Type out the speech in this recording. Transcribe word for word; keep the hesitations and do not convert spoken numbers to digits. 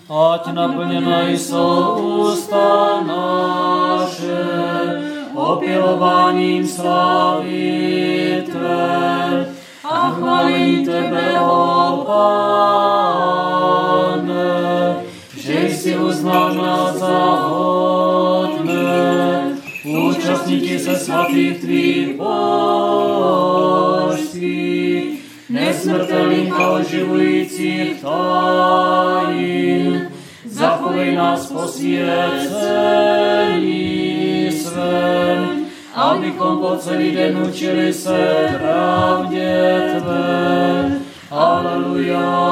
ať naplněna jsou ústa naše, opěvováním slávy Tvé a chválení Tebe, o Pane, že jsi uznal nás za hodné, účastníky se svatých Tvých božství, nesmrtelných a oživujících tajin, zachovej nás posvěcení svém, abychom po celý den učili se pravdě Tvé. Aleluja.